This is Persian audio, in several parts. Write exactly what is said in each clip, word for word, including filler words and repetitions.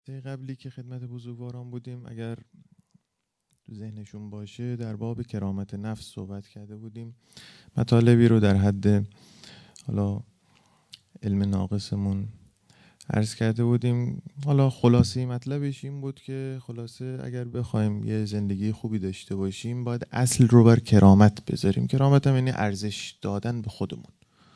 قبلی که خدمت بزرگواران بودیم، اگر تو ذهنشون باشه، در باب کرامت نفس صحبت کرده بودیم. مطالبی رو در حد حالا علم ناقصمون عرض کرده بودیم. حالا خلاصه مطلبش این بود که خلاصه اگر بخوایم یه زندگی خوبی داشته باشیم، باید اصل رو بر کرامت بذاریم. کرامت هم یعنی ارزش دادن به خودمون.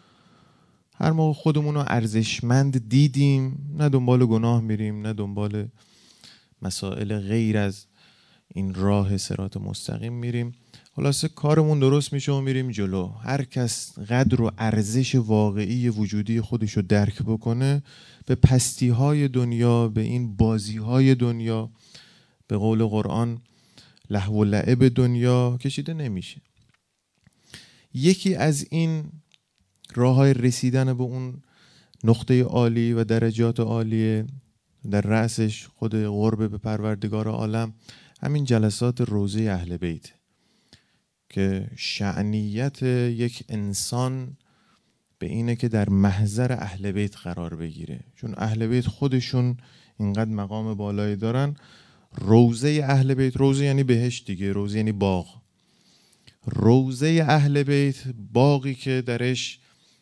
هر موقع خودمون رو ارزشمند دیدیم، نه دنبال گناه میریم، نه دنبال مسائل غیر از این راه صراط مستقیم میریم. خلاصه کارمون درست میشه و میریم جلو. هر کس قدر و ارزش واقعی وجودی خودش رو درک بکنه، به پستی های دنیا، به این بازی های دنیا، به قول قرآن لهو و لعب دنیا کشیده نمیشه. یکی از این راه های رسیدن به اون نقطه عالی و درجات عالیه، در رأسش خود قرب به پروردگار عالم، همین جلسات روضه اهل بیت که شأنیت یک انسان به اینه که در محضر اهل بیت قرار بگیره. چون اهل بیت خودشون اینقدر مقام بالایی دارن. روضه اهل بیت، روضه یعنی بهشت دیگه، روضه یعنی باغ. روضه اهل بیت باغی که درش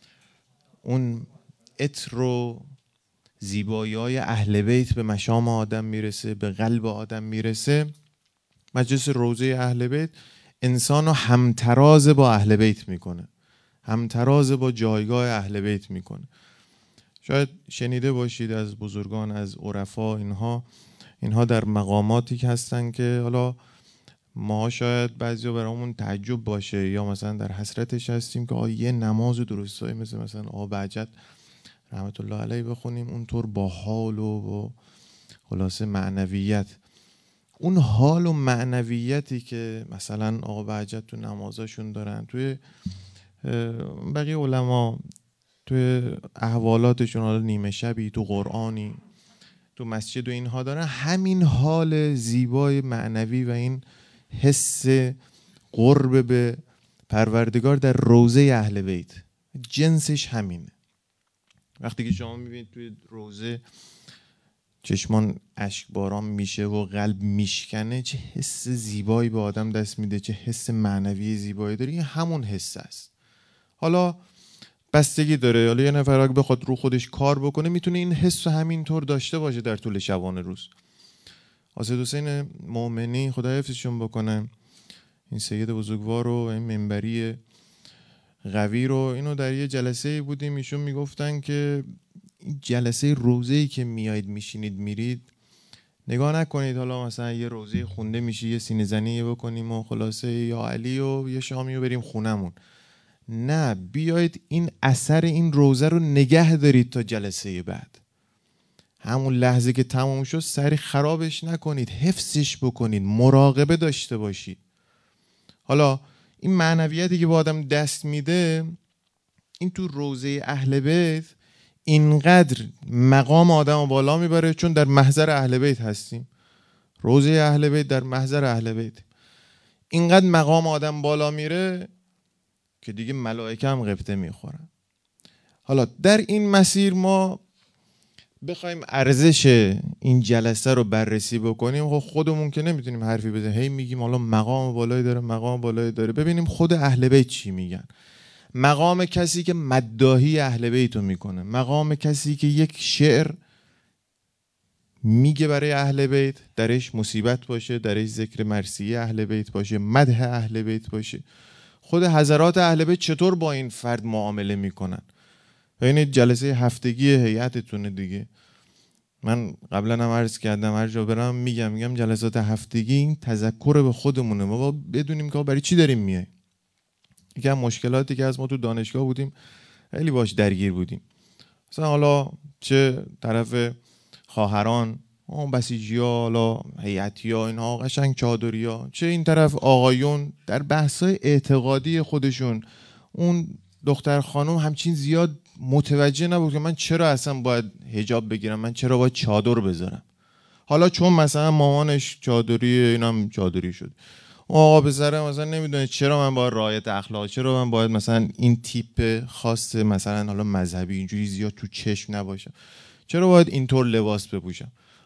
اون عطر و زیبایی های اهل بیت به مشام آدم میرسه، به قلب آدم میرسه. مجلس روضه اهل بیت انسان رو همتراز با اهل بیت میکنه، همتراز با جایگاه اهل بیت میکنه. شاید شنیده باشید از بزرگان، از عرفا، اینها اینها در مقاماتی که هستن که حالا ما شاید بعضیا برامون تعجب باشه یا مثلا در حسرتش هستیم که یه نماز درستایی مثل مثلا آقا بهجت رحمت الله علیه بخونیم اونطور با حال و, و خلاصه معنویت. اون حال و معنویتی که مثلا آقا بهجت تو نمازاشون دارن، توی بقیه علما توی احوالاتشون، حالا نیمه شبی، تو قرآنی، تو مسجد و اینها دارن، همین حال زیبای معنوی و این حس قرب به پروردگار در روضه اهل بیت جنسش همینه. وقتی که شما میبینید توی روضه چشمان اشک باران میشه و قلب میشکنه، چه حس زیبایی به آدم دست میده، چه حس معنوی زیبایی داره. این همون حس است. حالا بستگی داره، حالا یه نفر اگه بخواد رو خودش کار بکنه میتونه این حس رو همینطور داشته باشه در طول شبانه روز. حسین حسین مومنی خدا حفظشون بکنه، این سید بزرگوار و این منبری قوی رو، اینو در یه جلسه بودیم ایشون میگفتن که این جلسه روضه‌ای که میایید میشینید میرید، نگاه نکنید حالا مثلا یه روضه خونده میشه یه سینه زنی بکنیم و خلاصه یا علی و یه شامی و بریم خونمون. نه، بیایید این اثر این روضه رو نگه دارید تا جلسه بعد. همون لحظه که تموم شد سری خرابش نکنید، حفظش بکنید، مراقبه داشته باشید. حالا این معنویتی که با آدم دست میده، این تو روضه اهل بیت اینقدر مقام آدم رو بالا میبره، چون در محضر اهل بیت هستیم. روضه اهل بیت در محضر اهل بیت اینقدر مقام آدم بالا میره که دیگه ملائکه هم غبطه میخورن. حالا در این مسیر ما بخوایم ارزش این جلسه رو بررسی بکنیم، خب خودمون که نمیتونیم حرفی بزنیم، هی میگیم حالا مقام بالایی داره، مقام بالایی داره. ببینیم خود اهل بیت چی میگن. مقام کسی که مداحی اهل بیت رو میکنه، مقام کسی که یک شعر میگه برای اهل بیت، درش مصیبت باشه، درش ذکر مرثیه اهل بیت باشه، مدح اهل بیت باشه. خود حضرات اهل بیت چطور با این فرد معامله میکنن؟ و این جلسه هفتگی هیئتتونه دیگه. من قبلا هم عرض کردم هر جا برم میگم میگم جلسات هفتگی این تذکر به خودمونه، ما بدونیم که برای چی داریم میاییم. یکی از مشکلاتی که از ما تو دانشگاه بودیم خیلی باش درگیر بودیم، مثلا حالا چه طرف خواهران اون بسیجی‌ها، حالا هیئتی‌ها، اینها قشنگ چادری‌ها، چه این طرف آقایون در بحث‌های اعتقادی خودشون، اون دختر خانم همچین زیاد متوجه نبود که من چرا اصلا باید حجاب بگیرم، من چرا باید چادر بذارم. حالا چون مثلا مامانش چادری، اینم چادری شد، آقا پسر مثلا نمیدونه چرا من باید رعایت اخلاق، چرا من باید مثلا این تیپ خاص مثلا حالا مذهبی اینجوری زیاد تو چشم نباشم، چرا باید اینطور لباس بپوشم.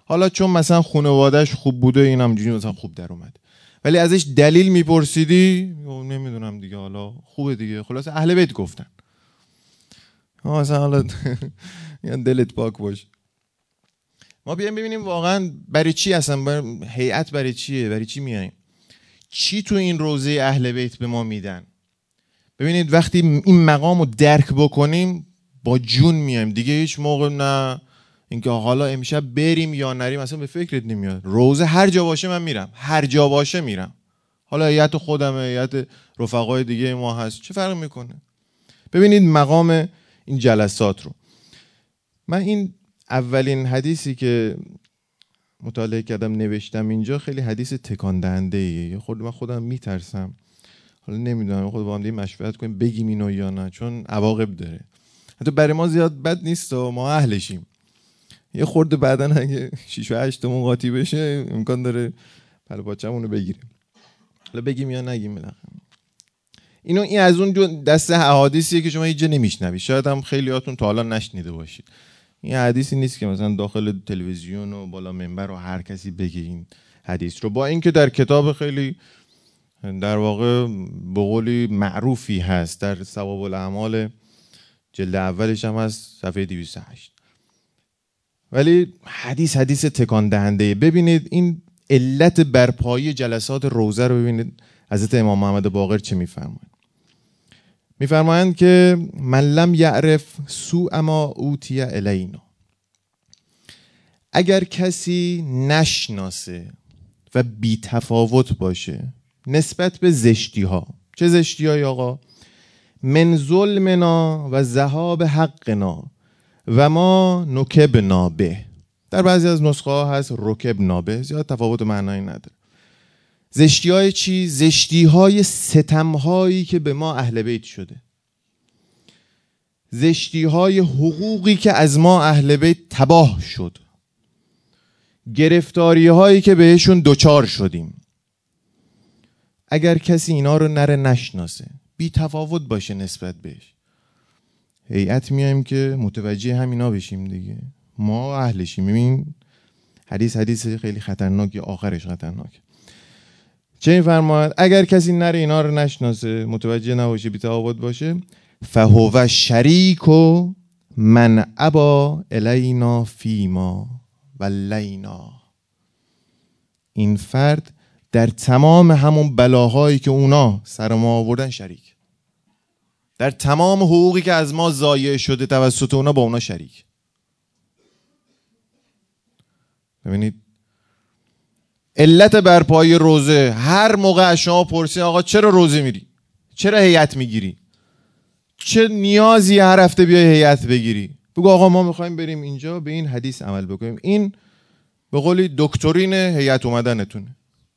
حالا چون مثلا خانواده‌اش خوب بوده این همینجوری مثلا خوب در اومد، ولی ازش دلیل میپرسیدی نمیدونم دیگه، حالا خوبه دیگه، خلاص اهل بیت گفتن مثلا، حالا یعنی دلت پاک باشه. ما بیایم ببینیم واقعا برای چی اصلا هیئت، برای چیه، برای چی میایم، چی تو این روضه اهل بیت به ما میدن. ببینید وقتی این مقام رو درک بکنیم با جون میایم دیگه. هیچ موقع نه اینکه حالا امشب بریم یا نریم اصلا به فکرت نمیاد. روضه هر جا باشه من میرم، هر جا باشه میرم، حالا هیئت خودمه، هیئت رفقای دیگه ما هست، چه فرق میکنه. ببینید مقام این جلسات رو. من این اولین حدیثی که مطالعه کردم نوشتم اینجا خیلی حدیث تکان دهنده ایه. خود من خودم میترسم، حالا نمیدونم خود با هم دیگه مشورت کنیم بگیم اینو یا نه، چون عواقب داره. حتی برای ما زیاد بد نیست و ما اهلشیم. یه خورده بعدن اگه شش و هشتمون قاطی بشه امکان داره پل پاچمون رو بگیریم. حالا بگیم یا نگیم بالاخره. اینو این از اون دسته احادیثیه که شما هیچ جا نمیشنوید، شاید هم خیلیاتون تا حالا نشنیده باشید. این حدیثی نیست که مثلا داخل تلویزیون و بالا منبر و هر کسی بگه این حدیث رو، با اینکه در کتاب خیلی در واقع به قولی معروفی هست، در ثواب الاعمال جلد اولش هم هست صفحه دویست و هشت، ولی حدیث حدیث تکان دهنده. ببینید این علت برپایی جلسات روضه رو ببینید حضرت امام محمد باقر چه میفرمایند. میفرمایند که من لم یعرف سوء ما اوتی الینا، اگر کسی نشناسه و بی تفاوت باشه نسبت به زشتی ها. چه زشتی های آقا؟ من ظلمنا و ذهاب حقنا و ما نکبنا به. در بعضی از نسخه ها هست رکبنا به، زیاد تفاوت معنایی نداره. زشتی های چی؟ زشتی های ستم هایی که به ما اهل بیت شده، زشتی های حقوقی که از ما اهل بیت تباه شد، گرفتاری هایی که بهشون دوچار شدیم. اگر کسی اینا رو نره نشناسه، بی تفاوت باشه نسبت بهش، هیئت میایم که متوجه همینا بشیم دیگه، ما اهلشیم. ببین حدیث حدیث خیلی خطرناکی، آخرش خطرناک. چه می‌فرماید؟ اگر کسی نره اینا رو نشناسه، متوجه نباشه، بی تفاوت باشه، فهو شریک و من ابا الینا فیما ولینا. این فرد در تمام همون بلاهایی که اونا سر ما آوردن شریک، در تمام حقوقی که از ما ضایع شده توسط اونا با اونا شریک. ببینید علت برپایی روزه. هر موقع از شما پرسی آقا چرا روزه میری، چرا هیئت میگیری، چه نیازی هر هفته بیای هیئت بگیری، بگو آقا ما میخوایم بریم اینجا به این حدیث عمل بکنیم. این به قولی دکترین هیئت اومدنتونه.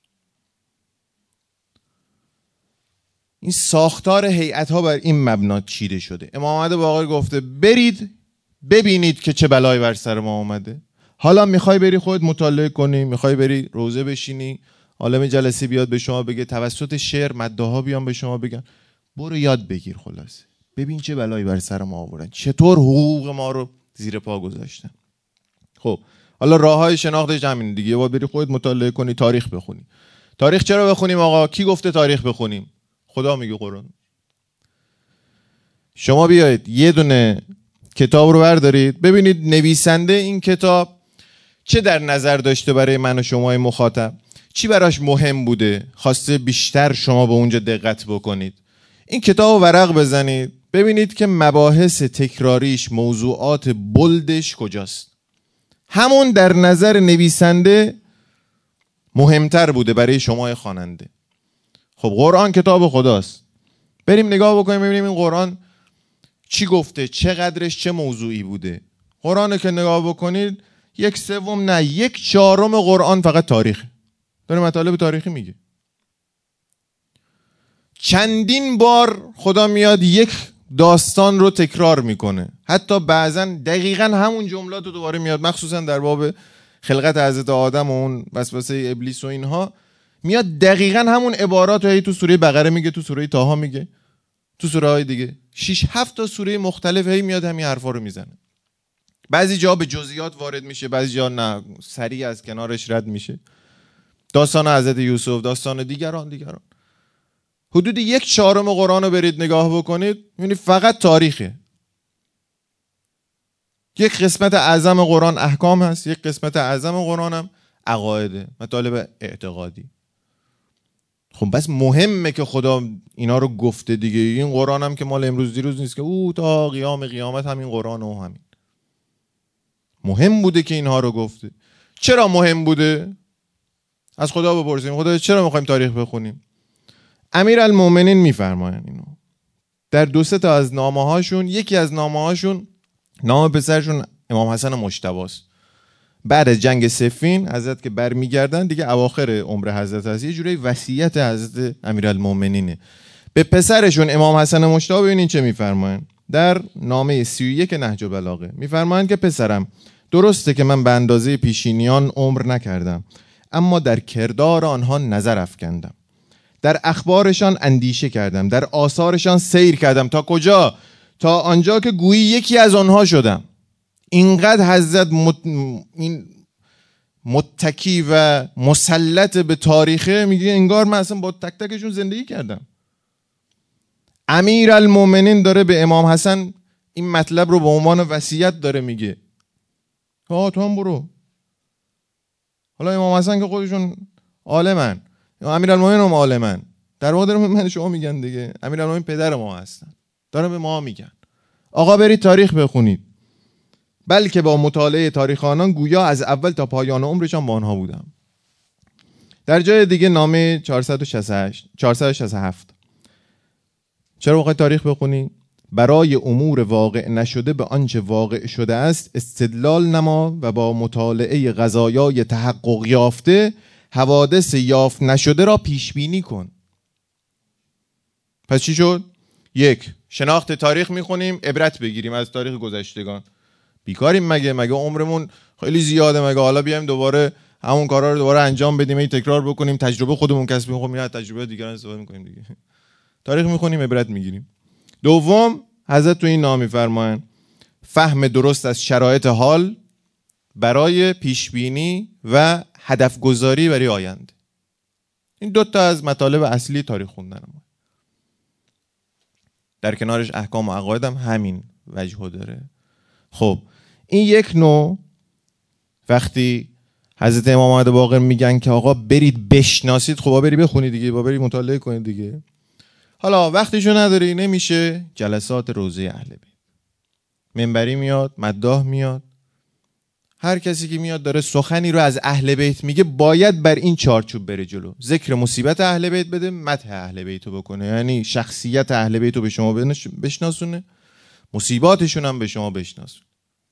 این ساختار هیئت ها بر این مبنا چیده شده. امام محمد باقر گفته برید ببینید که چه بلایی بر سر ما اومده. حالا میخوای بری خودت مطالعه کنی، میخوای بری روزه بشینی، عالم جلسه بیاد به شما بگه، توسط شعر مداحا بیان به شما بگن، برو یاد بگیر، خلاصه ببین چه بلایی بر سر ما آوردن، چطور حقوق ما رو زیر پا گذاشتن. خب حالا راههای شناختش همین دیگه، باید بری خودت مطالعه کنی، تاریخ بخونی. تاریخ چرا بخونیم آقا؟ کی گفته تاریخ بخونیم؟ خدا میگه قرآن. شما بیایید یه دونه کتاب رو بردارید ببینید نویسنده این کتاب چه در نظر داشته برای من و شمای مخاطب، چی براش مهم بوده، خواسته بیشتر شما به اونجا دقت بکنید. این کتاب رو ورق بزنید ببینید که مباحث تکراریش، موضوعات بلدش کجاست. همون در نظر نویسنده مهمتر بوده برای شما خواننده. خب قرآن کتاب خداست، بریم نگاه بکنیم ببینیم این قرآن چی گفته، چقدرش چه موضوعی بوده. قرآن که نگاه بکنید یک سوم نه یک چهارم قرآن فقط تاریخ داره، مطالب تاریخی میگه. چندین بار خدا میاد یک داستان رو تکرار میکنه، حتی بعضا دقیقا همون جملات رو دوباره میاد، مخصوصا در باب خلقت حضرت آدم و اون وسوسه ابلیس و اینها، میاد دقیقا همون عبارات رو تو سوره بقره میگه، تو سوره طه میگه، تو سوره های دیگه شش هفت تا سوره مختلف هی میاد همین حرفا رو میزنه. بعضی جا به جزئیات وارد میشه، بعضی جا نه، سریع از کنارش رد میشه. داستان حضرت یوسف، داستان دیگران دیگران حدود یک چهارم قرآن رو برید نگاه بکنید میبینید فقط تاریخه. یک قسمت اعظم قرآن احکام هست، یک قسمت اعظم قرآن هم عقایده، مطالب اعتقادی. خب بس مهمه که خدا اینا رو گفته دیگه. این قرآن هم که مال امروز دیروز نیست که او تا قیام قیامت همین قرآن و همین. مهم بوده که اینها رو گفته. چرا مهم بوده؟ از خدا بپرسیم خدا چرا میخوایم تاریخ بخونیم؟ امیرالمومنین میفرمایند اینو در دو سه تا از نامه هاشون. یکی از نامه هاشون نام پسرشون امام حسن مجتباست. بعد از جنگ صفین حضرت که برمیگردن دیگه اواخر عمر حضرت هست، یه جوری وصیت حضرت امیرالمومنینه به پسرشون امام حسن مجتبی. ببینین چه میفرمایند در نامه سی و یک نهج البلاغه. میفرمایند که پسرم، درسته که من به اندازه پیشینیان عمر نکردم، اما در کردار آنها نظر افکندم، در اخبارشان اندیشه کردم، در آثارشان سیر کردم. تا کجا؟ تا آنجا که گویی یکی از آنها شدم. اینقدر حضرت مت... این متکی و مسلط به تاریخه، میگه انگار من اصلا با تک تکشون زندگی کردم. امیرالمومنین داره به امام حسن این مطلب رو به عنوان وصیت داره میگه. ها تو هم برو. حالا امام حسن که خودشون عالمن، امیرالمومنین هم عالمن، در واقع دارم من شما میگن دیگه. امیرالمومنین پدر ما هستن، دارم به ما میگن آقا برید تاریخ بخونید. بلکه با مطالعه تاریخ آنان گویا از اول تا پایان عمرشان با آنها بودم. در جای دیگه نامه چهارصد و شصت و هفت. چرا واقع تاریخ بخونی؟ برای امور واقع نشده به آنچه واقع شده است استدلال نما و با مطالعه قضایای تحقق یافته حوادث یافت نشده را پیش بینی کن. پس چی شد؟ یک، شناخت تاریخ میخونیم عبرت بگیریم از تاریخ گذشتگان. بیکاریم مگه؟ مگه عمرمون خیلی زیاده؟ مگه حالا بیایم دوباره همون کارا رو دوباره انجام بدیم، ای تکرار بکنیم، تجربه خودمون کسب کنیم؟ خب میره تجربه دیگران استفاده میکنیم دیگه. تاریخ میخونیم عبرت میگیریم. دوم، حضرت تو این نام میفرمایند فهم درست از شرایط حال برای پیش بینی و هدف گذاری برای آینده. این دو تا از مطالب اصلی تاریخ خوندن ما. در کنارش احکام و عقاید هم همین وجه داره. خب این یک نوع. وقتی حضرت امام احمد باقر میگن که آقا برید بشناسید، خب برید بخونید دیگه، با برید مطالعه کنید دیگه. حالا وقتشو نداری، نمیشه، جلسات روضه اهل بیت، منبری میاد، مداح میاد، هر کسی که میاد داره سخنی رو از اهل بیت میگه، باید بر این چارچوب بره جلو. ذکر مصیبت اهل بیت بده، مدح اهل بیت رو بکنه، یعنی شخصیت اهل بیت رو به شما بشناسونه، مصیباتشون هم به شما بشناسونه.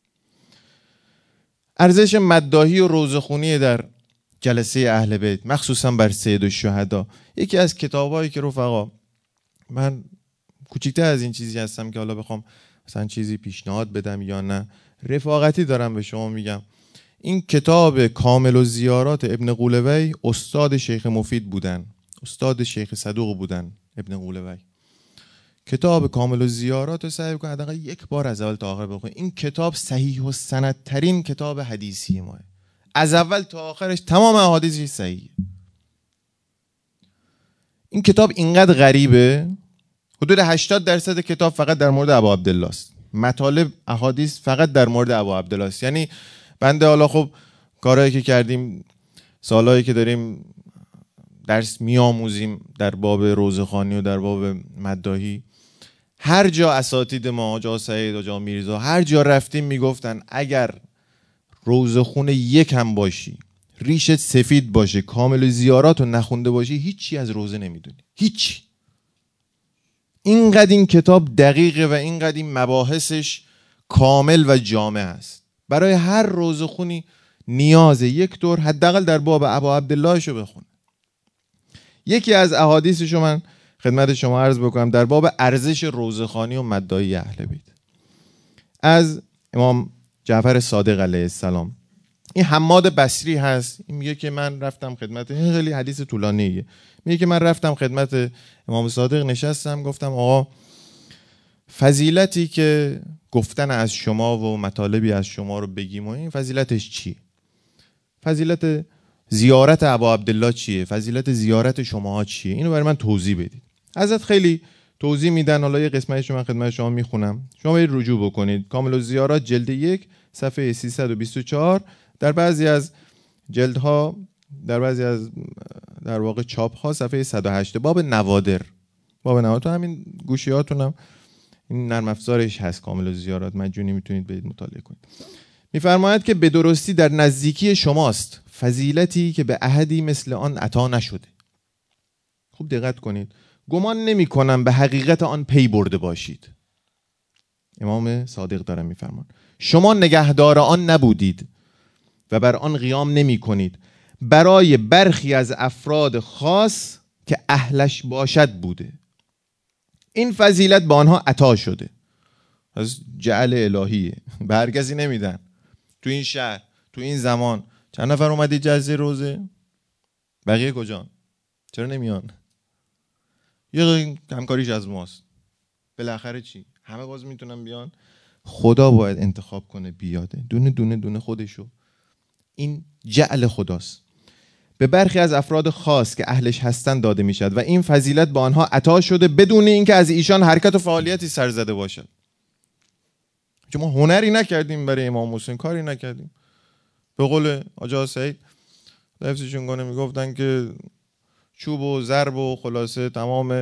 ارزش مداحی و روزخونی در جلسه اهل بیت، مخصوصا بر سید الشهدا، یکی از کتابایی که رفقا من کوچیک‌تر از این چیزی هستم که حالا بخوام مثلا چیزی پیشنهاد بدم یا نه، رفاقتی دارم به شما میگم. این کتاب کامل الزیارات ابن قولوی استاد شیخ مفید بودن، استاد شیخ صدوق بودن ابن قولوی. کتاب کامل الزیارات رو سعی کن حداقل یک بار از اول تا آخر بخونید. این کتاب صحیح و سندترین کتاب حدیثی ماه، از اول تا آخرش تمام احادیثش صحیحه. این کتاب اینقدر غریبه، حدود هشتاد درصد کتاب فقط در مورد ابو عبدالله است. مطالب احادیث فقط در مورد ابو عبدالله است. یعنی بنده حالا خب کارهایی که کردیم، سالهایی که داریم درس میآموزیم در باب روزخوانی و در باب مداحی، هر جا اساتید ما، جا سعید و جا میرزا، هر جا رفتیم میگفتن اگر روزخون یک هم باشی، ریشت سفید باشه، کامل زیارات رو نخونده باشی، هیچی از روزه نمیدونی، هیچ. اینقدر این کتاب دقیقه و اینقدر این مباحثش کامل و جامع است. برای هر روزخونی نیاز یک دور حداقل در باب ابو عبدالله شو بخون. یکی از احادیثشو من خدمت شما عرض بکنم در باب ارزش روزخوانی و مداحی اهل بیت، از امام جعفر صادق علیه السلام. این حماد بصری هست، این میگه که من رفتم خدمت، خیلی حدیث طولانیه، میگه که من رفتم خدمت امام صادق، نشستم، گفتم آقا فضیلتی که گفتن از شما و مطالبی از شما رو بگیم و این فضیلتش چیه؟ فضیلت زیارت ابا عبدالله چیه؟ فضیلت زیارت شماها چیه؟ اینو برای من توضیح بدید. حضرت خیلی توضیح میدن، حالا یه قسمتش من خدمت شما میخونم، شما برید رجوع بکنید. کامل الزیارات جلد یک صفحه سیصد و بیست و چهار، در بعضی از جلدها، در بعضی از در واقع چاپ ها صفحه صد و هشت، باب نوادر. باب نوادر تو همین گوشیاتونم این نرم افزارش هست، کامل الزیارات مجانی، میتونید برید مطالعه کنید. میفرماید که به درستی در نزدیکی شماست فضیلتی که به احدی مثل آن عطا نشده. خوب دقت کنید. گمان نمی کنم به حقیقت آن پی برده باشید. امام صادق دارم میفرمان شما نگهدار آن نبودید و بر آن قیام نمی کنید. برای برخی از افراد خاص که اهلش باشد بوده. این فضیلت به آنها عطا شده. از جعل الهیه. به هر کسی نمیدن. تو این شهر، تو این زمان چند نفر اومدی جلسه روزه؟ بقیه کجان؟ چرا نمیان؟ یه همکاریش از ماست. بالاخره چی؟ همه باز میتونن بیان. خدا باید انتخاب کنه بیاده، دونه دونه دونه خودشو. این جعل خداست. به برخی از افراد خاص که اهلش هستن داده میشد و این فضیلت به آنها عطا شده بدون اینکه از ایشان حرکت و فعالیتی سر زده باشد. چون ما هنری نکردیم برای امام حسین، کاری نکردیم. به قول آجا سعید حفظشون کنه میگفتن که چوب و ضرب و خلاصه تمام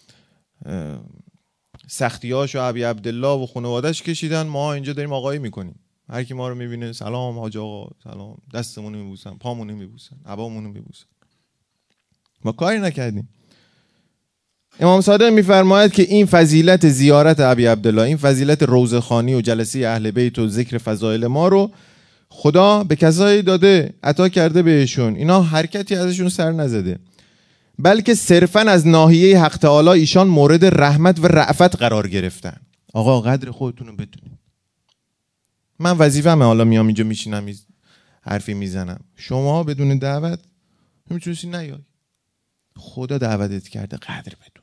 سختیاش و ابی عبدالله و خانواده‌اش کشیدن. ما اینجا داریم آقایی میکنیم. هر کی ما رو میبینه سلام حاج آقا، سلام، دستمون رو میبوسن، پامون رو میبوسن، عبامون رو میبوسن. ما کاری نکردیم. امام صادق میفرماید که این فضیلت زیارت ابی عبدالله، این فضیلت روضه‌خوانی و جلسه اهل بیت و ذکر فضایل ما رو خدا به کسایی داده، عطا کرده بهشون. اینا حرکتی ازشون سر نزده، بلکه صرفاً از ناحیه حق تعالی ایشان مورد رحمت و رأفت قرار گرفتن. آقا قدر خودتون رو بدونید. من وظیفه‌مه حالا میام اینجا میشینم حرفی میزنم، شما بدون دعوت نمیتونستی نیای. خدا دعوتت کرده، قدر بدون.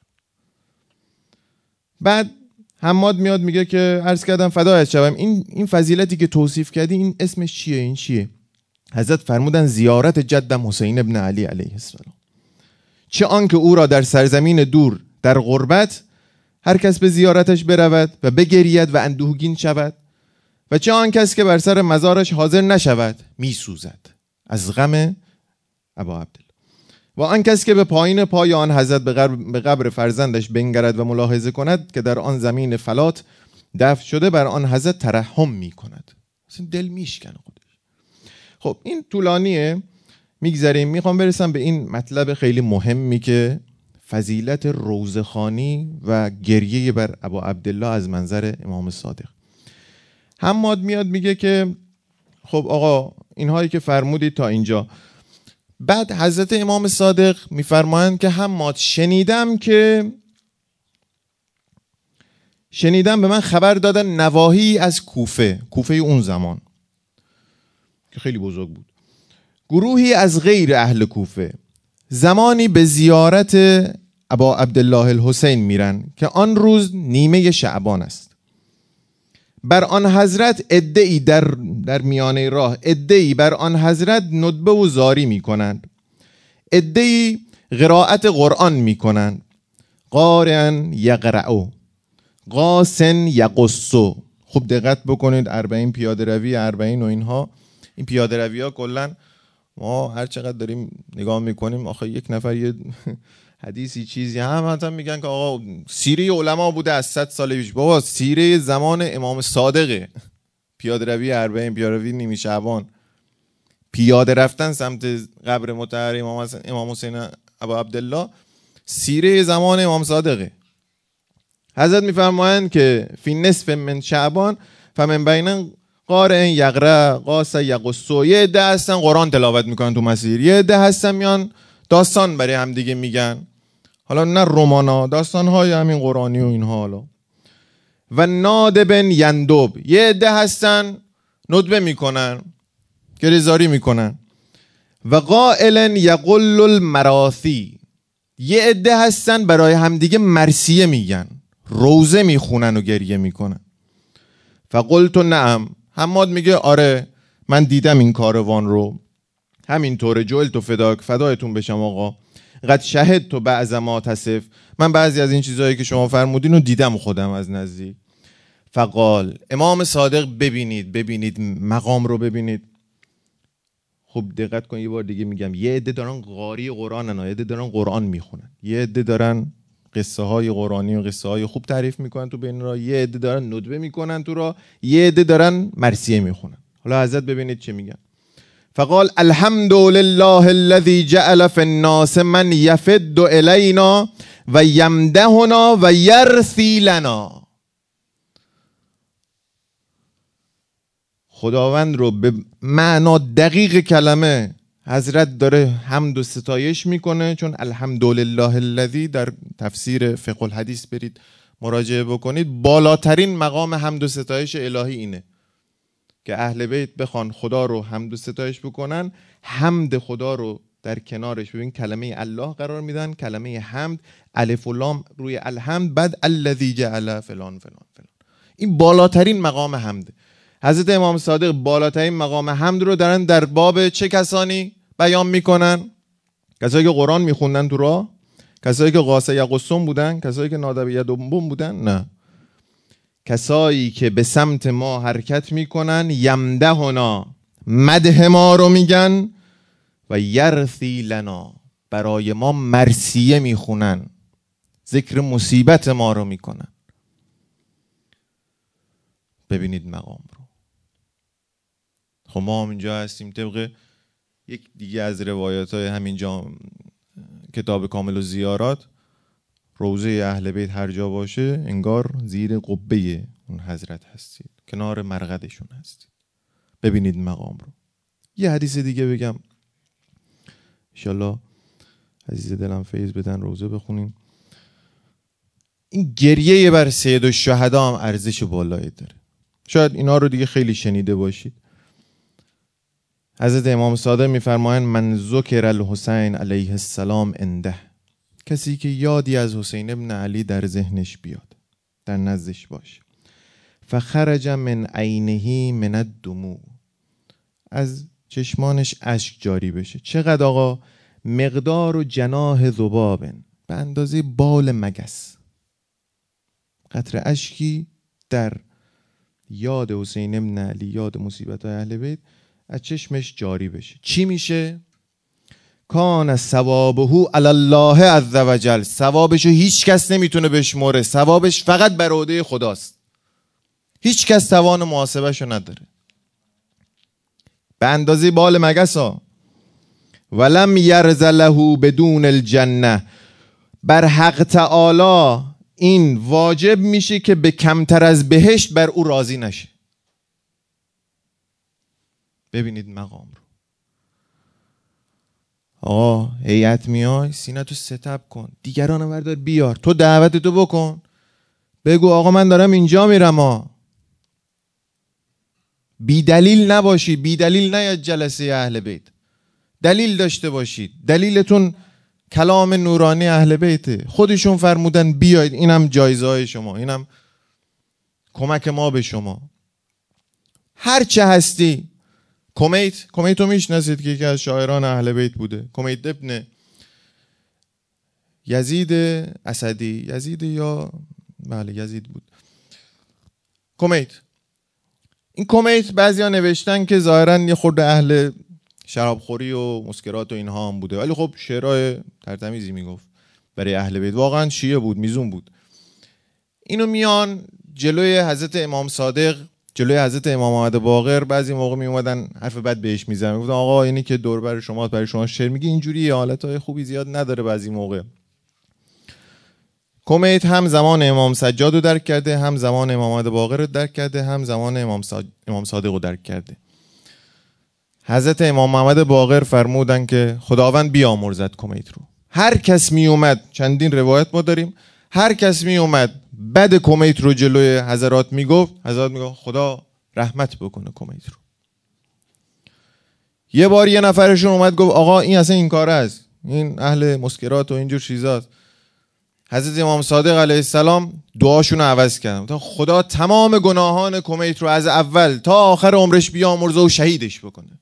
بعد حماد میاد میگه که عرض کردم فدایت شوم، این این فضیلتی که توصیف کردی این اسمش چیه؟ این چیه؟ حضرت فرمودن زیارت جدم حسین ابن علی علیه السلام. چه آن که او را در سرزمین دور در غربت هر کس به زیارتش برود و بگرید و اندوهگین شود، و چه آن کس که بر سر مزارش حاضر نشود می سوزد از غم ابا عبدالله. و آن کس که به پایین پای آن حضرت به قبر فرزندش بنگرد و ملاحظه کند که در آن زمین فلات دفن شده، بر آن حضرت ترحم می کند. اصلا دل میشکنه خودش. خب این طولانیه، میگذاریم. میخوام برسم به این مطلب خیلی مهمی که فضیلت روضه‌خوانی و گریه بر ابا عبدالله از منظر امام صادق. حماد میاد میگه که خب آقا اینهایی که فرمودید تا اینجا. بعد حضرت امام صادق میفرمایند که حماد شنیدم که شنیدم به من خبر دادن نواحی از کوفه، کوفه اون زمان که خیلی بزرگ بود، گروهی از غیر اهل کوفه زمانی به زیارت ابا عبدالله الحسین میرن که آن روز نیمه شعبان است. بر آن حضرت عده‌ای در در میانه راه عده‌ای بر آن حضرت ندبه و زاری میکنند، عده‌ای قرائت قرآن میکنند. قارئا یقرأ قاسن یقص. خوب دقت بکنید، اربعین پیاده روی، اربعین و اینها، این پیاده روی ها کلا ما هر چقدر داریم نگاه میکنیم، آخه یک نفر یه حدیثی چیزی هم مثلا میگن که آقا سیره علما بوده از صد سال پیش. بابا سیره زمان امام صادقه. پیاده روی اربعین، پیاده روی نیمه شعبان، پیاده رفتن سمت قبر مطهر امام امام حسین ابا عبدالله، سیره زمان امام صادقه. حضرت میفرمایند که فی نصف من شعبان فمن بین قارئ یقرأ قاس یقص. یه عده هستن قرآن تلاوت میکنن تو مسیر، یه عده هستن میان داستان برای هم دیگه میگن، حالا نه رمانا، داستان های همین قرآنی و اینها. حالا و نادبن یندب، یه عده هستن ندبه میکنن، گریزاری میکنن. و قائلن یقل المراثی، یه عده هستن برای همدیگه مرثیه میگن، روزه میخونن و گریه میکنن. فقلت نعم، حماد میگه آره من دیدم این کاروان رو، همینطوره. جلت و فداک، فدایتون بشم آقا. قد شهد تو بعض ما تصف، من بعضی از این چیزهایی که شما فرمودین رو دیدم خودم از نزدیک. فقال، امام صادق ببینید ببینید مقام رو ببینید. خب دقت کن، یه بار دیگه میگم، یه عده دارن قاری قرآنن، یه عده دارن قرآن میخونن، یه عده دارن قصه های قرآنی و قصه های خوب تعریف میکنن تو بین را، یه عده دارن ندبه میکنن تو را، یه عده دارن مرثیه میخونن. حالا حضرت ببینید چه میگن. فقال الحمد لله الذي جعل في الناس من يفد الینا و یمدحنا و یرثی لنا. خداوند رو به معنا دقیق کلمه حضرت داره حمد و ستایش میکنه، چون الحمدلله الذی در تفسیر فقه الحدیث برید مراجعه بکنید، بالاترین مقام حمد و ستایش الهی اینه که اهل بیت بخوان خدا رو حمد و ستایش بکنن، حمد خدا رو در کنارش ببین کلمه الله قرار میدن، کلمه حمد الف و لام روی الحمد، بعد الذی جعل فلان فلان فلان. این بالاترین مقام حمد. حضرت امام صادق بالاترین مقام حمد رو دارن در باب چه کسانی بیان میکنن؟ کسایی که قرآن میخوندن تو راه، کسایی که قاصه یقصون بودن، کسایی که نادبه یدنبون بودن؟ نه، کسایی که به سمت ما حرکت میکنن، یمدحنا مدح ما رو میگن، و یرثی لنا برای ما مرثیه میخونن، ذکر مصیبت ما رو میکنن. ببینید مقام رو. خب ما هم اینجا هستیم طبق یک دیگه از روایات های همینجا کتاب کامل و زیارات، روضه اهل بیت هر جا باشه انگار زیر قبه اون حضرت هستید، کنار مرقدشون هستید. ببینید مقام رو. یه حدیث دیگه بگم انشالله عزیز دلم فیض بدن روضه بخونیم. این گریه بر سید الشهدا هم ارزش بالایی داره. شاید اینا رو دیگه خیلی شنیده باشید. حضرت امام صادق میفرمایند من ذکر الحسین علیه السلام عنده، کسی که یادی از حسین ابن علی در ذهنش بیاد، در نزدش باشه، فخرج من عینه من الدموع، از چشمانش اشک جاری بشه. چقدر آقا؟ مقدار و جناح ذبابن، به اندازه بال مگس، قطره اشکی در یاد حسین ابن علی، یاد مصیبت های اهل بیت از چشمش جاری بشه. چی میشه؟ کان ثوابه علی الله عز وجل، ثوابشو هیچ کس نمیتونه بشموره، ثوابش فقط بر عهده خداست، هیچ کس توان محاسبهشو نداره. به اندازه بال مگس ها. ولم یرز له بدون الجنه، بر حق تعالی این واجب میشه که به کمتر از بهشت بر او راضی نشه. ببینید مقام رو. آقا هیئت میای سینه‌تو ستب کن، دیگران بردار بیار، تو دعوتتو بکن، بگو آقا من دارم اینجا میرم ها. بی دلیل نباشی، بی دلیل نیاد جلسه اهل بیت، دلیل داشته باشید. دلیلتون کلام نورانی اهل بیته، خودشون فرمودن بیاید، اینم جایزه های شما، اینم کمک ما به شما. هر چه هستی. کمیت، کمیت رو میشناسید که یکی از شاعران اهل بیت بوده، کمیت ابن یزید اسدی، یزید یا بله یزید بود. کمیت، این کمیت بعضیا نوشتن که ظاهرا یه خورده اهل شرابخوری و مسکرات و اینها هم بوده، ولی خب شعرهای ترتمیزی میگفت برای اهل بیت، واقعا شیعه بود، میزون بود. اینو میان جلوی حضرت امام صادق، جلوی حضرت امام محمد باقر بعضی موقع می اومدن حرف بد بهش میزنن، میگفتن آقا اینی که دور بر شما برای شما شعر میگه اینجوری، حالتهای خوبی زیاد نداره بعضی موقع. کمیت هم زمان امام سجاد رو درک کرده، هم زمان امام محمد باقر رو درک کرده، هم زمان امام امام صادق رو درک کرده. حضرت امام محمد باقر فرمودن که خداوند بیامرزد کمیت رو. هر کس می اومد، چندین روایت ما داریم، هر کس می اومد بد کمیت رو جلوی حضرات میگفت، حضرات میگفت خدا رحمت بکنه کمیت رو. یه بار یه نفرشون اومد گفت آقا این اصلا این کاره است، این اهل مسکرات و اینجور چیزاست. حضرت امام صادق علیه السلام دعاشون رو عوض کردن. خدا تمام گناهان کمیت رو از اول تا آخر عمرش بیامرزه و شهیدش بکنه.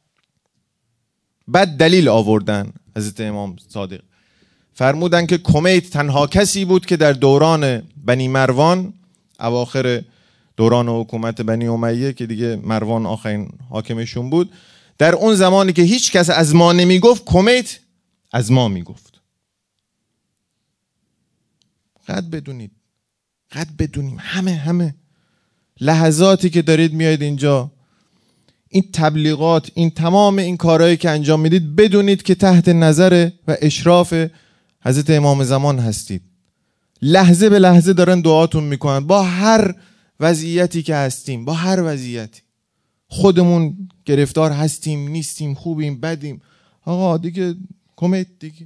بعد دلیل آوردن حضرت امام صادق، فرمودن که کمیت تنها کسی بود که در دوران بنی مروان، اواخر دوران حکومت بنی امیه که دیگه مروان آخرین حاکمشون بود، در اون زمانی که هیچ کس از ما نمیگفت، کمیت از ما میگفت. قد بدونید، قد بدونیم همه همه لحظاتی که دارید میایید اینجا، این تبلیغات، این تمام این کارهایی که انجام میدید، بدونید که تحت نظر و اشراف حضرت امام زمان هستید. لحظه به لحظه دارن دعاتون میکنن، با هر وضعیتی که هستیم، با هر وضعیتی. خودمون گرفتار هستیم، نیستیم، خوبیم، بدیم، آقا دیگه کمیت دیگه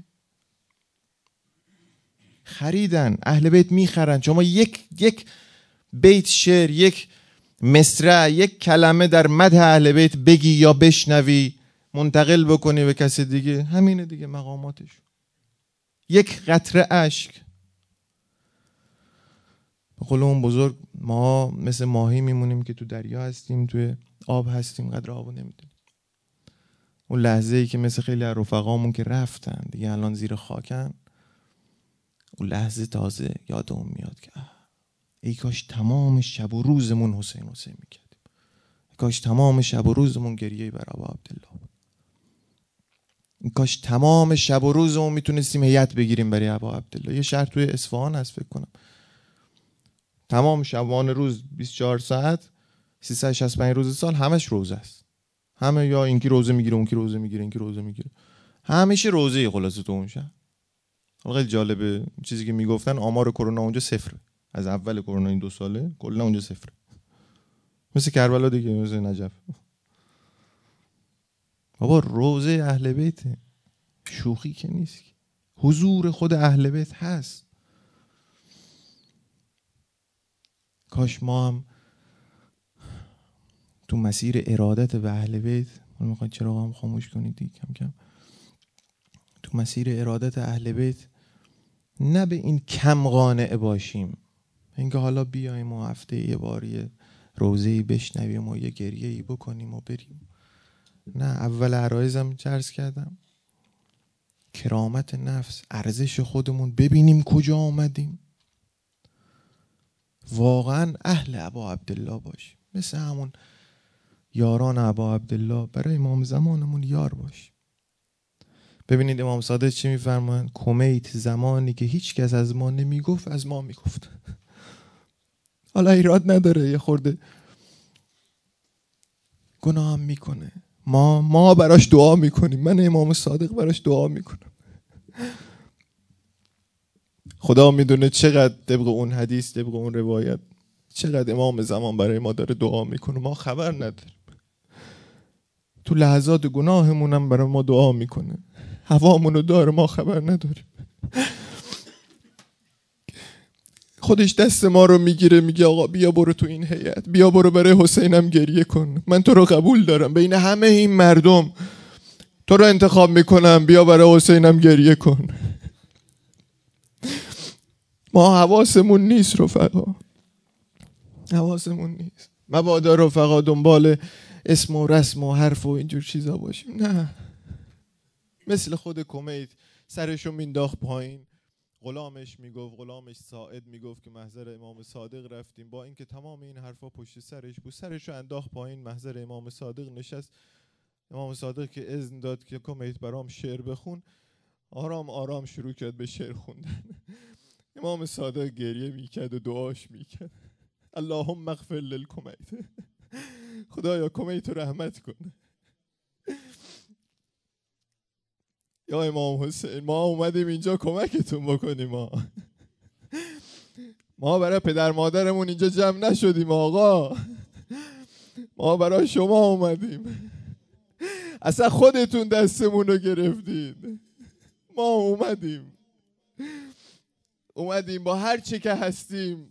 خریدن، اهل بیت میخرن. شما یک یک بیت شعر، یک مصرع، یک کلمه در مدح اهل بیت بگی یا بشنوی، منتقل بکنی به کسی دیگه، همینه دیگه مقاماتش. یک قطره اشک. به قول اون بزرگ، ما مثل ماهی میمونیم که تو دریا هستیم، توی آب هستیم، قدر آبو نمیدونیم. اون لحظه ای که مثل خیلی از رفقامون که رفتن دیگه الان زیر خاکن، اون لحظه تازه یادمون میاد که ای کاش تمام شب و روزمون حسین حسین میکردیم، ای کاش تمام شب و روزمون گریه بر ابا عبدالله بود، ای کاش تمام شب و روزمون میتونستیم هیئت بگیریم برای ابا عبدالله. یه شهر توی اصفهان هست فکر کنم، تمام شبانه روز بیست و چهار ساعت سیصد و شصت و پنج روز سال همش روزه است. همه یا اینکی روزه میگیره، اونکی روزه میگیره، اینکی روزه میگیره، همیشه روزه. خلاصه تو اون شهر خیلی جالبه چیزی که میگفتن، آمار کرونا اونجا صفره. از اول کرونا این دو ساله کلا اونجا صفره، مثل کربلا دیگه، مثل نجف. بابا روزه اهل بیت، شوخی که نیست، حضور خود اهل بیت هست. کاش ما هم تو مسیر ارادت به اهل بیت، من میخوام چراغ هم خاموش کنید دیگه کم کم، تو مسیر ارادت اهل بیت نه به این کم قانع باشیم، اینکه حالا بیایم و هفته یه باری روزه‌ای بشنویم و یه گریه‌ای بکنیم و بریم. نه، اول عرایزم عرض کردم، کرامت نفس، ارزش خودمون، ببینیم کجا آمدیم، واقعا اهل ابا عبدالله باشیم، مثل همون یاران ابا عبدالله برای امام زمانمون یار باشیم. ببینید امام صادق چی میفرمایند؟ کمیت زمانی که هیچ کس از ما نمیگفت، از ما میگفت. حالا ایراد نداره یه خورده گناه هم میکنه، ما ما براش دعا میکنیم، من امام صادق براش دعا میکنم. خدا میدونه چقدر طبق اون حدیث، طبق اون روایت، چقدر امام زمان برای ما داره دعا میکنه، ما خبر نداریم. تو لحظات گناهمون هم برای ما دعا میکنه، هوامونو داره، ما خبر نداریم. خودش دست ما رو میگیره، میگه آقا بیا برو تو این هیئت، بیا برو برای حسینم گریه کن، من تو رو قبول دارم، بین همه این مردم تو رو انتخاب میکنم، بیا برای حسینم گریه کن. ما حواسمون نیست رفقا، حواسمون نیست. مبادا رفقا دنبال اسم و رسم و حرف و اینجور چیزا باشیم، نه. مثل خود کمیت سرشو مینداخت پایین، غلامش میگفت، غلامش ساعد میگفت که محضر امام صادق رفتیم، با اینکه تمام این حرفا پشت سرش بود، سرشو انداخت پایین، محضر امام صادق نشست. امام صادق که اذن داد که کمیت برام شعر بخون، آرام آرام شروع کرد به شعر خوندن. امام صادق گریه میکرد و دعاش میکرد، اللهم اغفر للکمیت، خدایا کمیت رو رحمت کن. یا امام حسین، ما اومدیم اینجا کمکتون بکنیم، ما ما برای پدر مادرمون اینجا جمع نشدیم آقا، ما برای شما اومدیم. اصلا خودتون دستمون رو گرفتید، ما اومدیم اومدیم با هر چه که هستیم،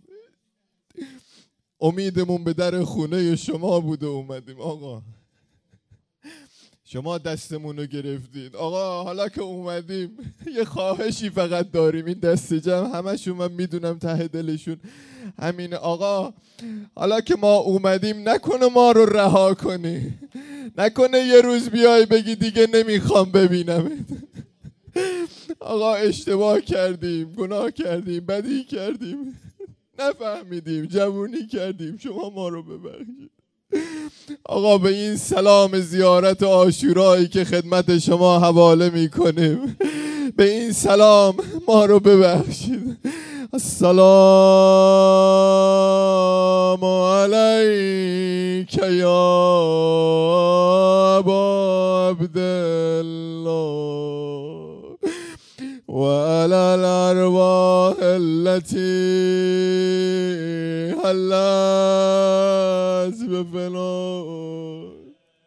امیدمون به در خونه شما بوده، اومدیم آقا. شما دستمون رو گرفتید. آقا حالا که اومدیم یه خواهشی فقط داریم، این دست جمع همشون من میدونم ته دلشون همینه. آقا حالا که ما اومدیم نکنه ما رو رها کنی، نکنه یه روز بیای بگی دیگه نمیخوام ببینمت. آقا اشتباه کردیم، گناه کردیم، بدی کردیم، نفهمیدیم، جوونی کردیم، شما ما رو ببخشید. آقا به این سلام زیارت عاشورایی که خدمت شما حواله میکنیم، به این سلام ما رو ببخشید. السلام علیک یا ابا عبدالله و علی الارواح التي حلت بفناء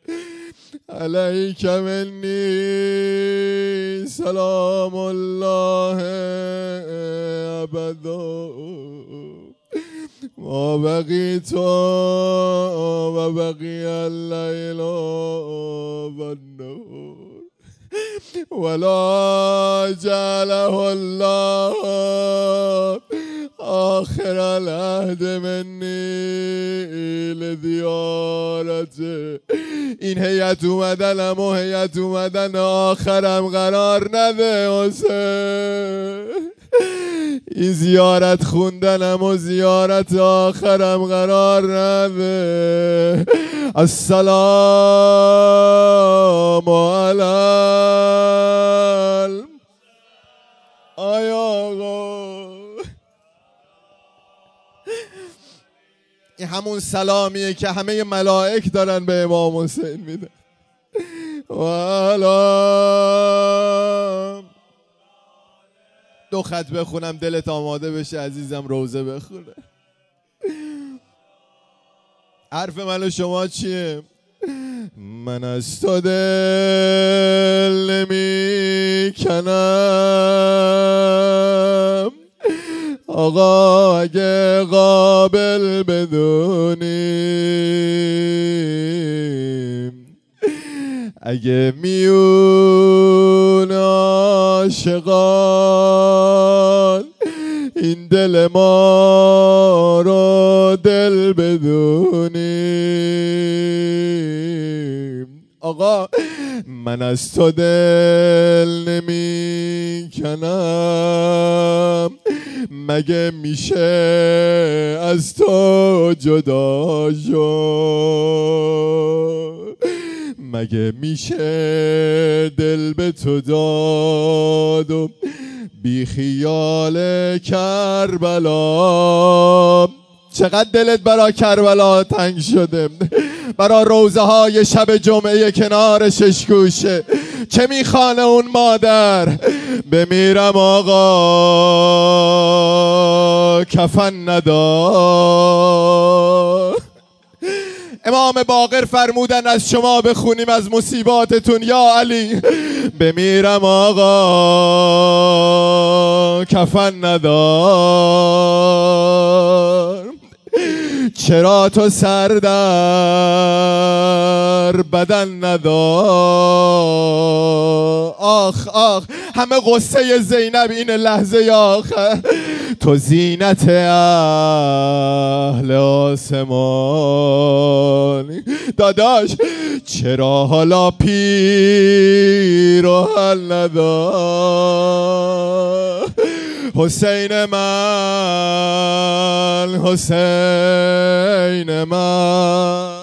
علیک منی سلام الله ابدا ما بقیت و بقی اللیل و النهار ولا جعله الله آخر العهد منی لزیارته. این هیئت اومدنم و هیئت اومدن آخرم قرار نده حسین. این زیارت خوندنم و زیارت آخرم قرار نده. السلام علی آیا آقا، این همون سلامیه که همه ملائک دارن به امام حسین میدن. والا دو خط بخونم دلت آماده بشه عزیزم، روزه بخونه. حرف من و شما چیه؟ من از تو دل نمی کنم آقا، اگه قابل بدونیم، اگه میون عاشقان این دل ما رو دل بدونیم. آقا من از تو دل نمی کنم، مگه میشه از تو جدا شد، مگه میشه دل به تو داد و بی خیال کربلا. چقدر دلت برا کربلا تنگ شده، برا روزه های شب جمعه کنار ششگوشه که میخوانه اون مادر بمیرم آقا کفن ندار. امام باقر فرمودن از شما بخونیم از مصیباتتون یا علی، بمیرم آقا کفن ندار. چرا تو سر در بدن ندار؟ آخ آخ همه غصه زینب این لحظه آخر، تو زینت اهل آسمانی. داداش چرا حالا پیر و حل ندار؟ حسین من، حسین من